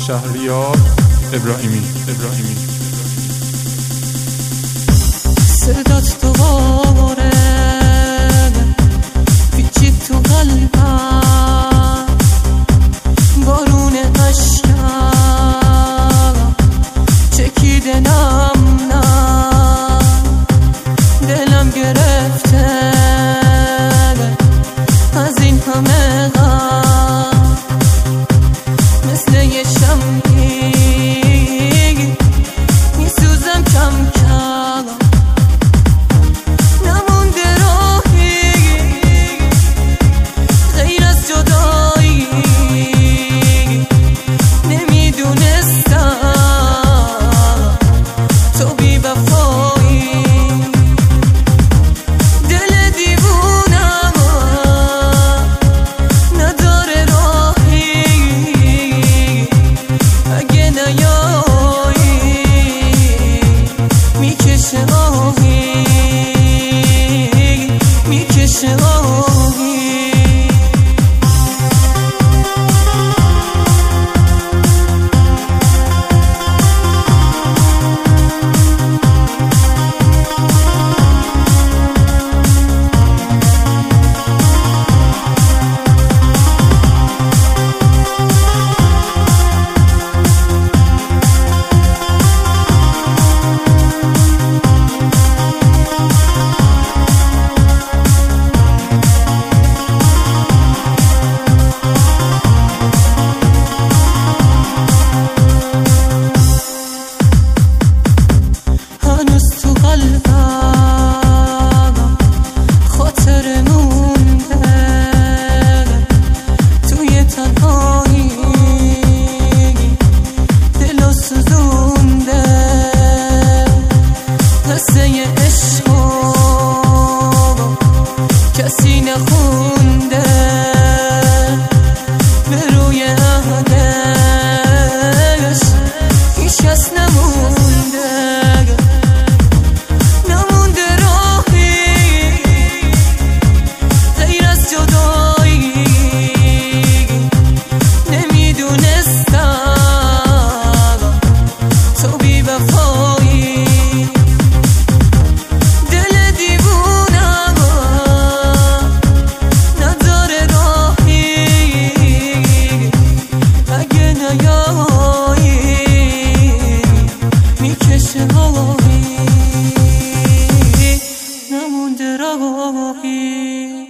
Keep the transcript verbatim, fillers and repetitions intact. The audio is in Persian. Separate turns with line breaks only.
شهریار ابراهیمی ابراهیمی
صدات دوباره پیچید تو قلبم، بارون عشقم چکیده نم نم، دلم گرفته از این همه غم، مثل یه شمعی میسوزم کم کم، نمونده راهی غیر از جدایی، نمیدونستم تو بی وفایی، دل دیوونم نداره راهی، اگه نیایی میکشه آهی، میکشه آهی. کسی نخونده به روی عهدش، هیچ کس نمونده، نمونده راهی غیر از جدایی، نمیدونستم تو بی وفایی، دل دیوونم نداره راهی، اگه نیایی میکشه آهی، نمونده راهی.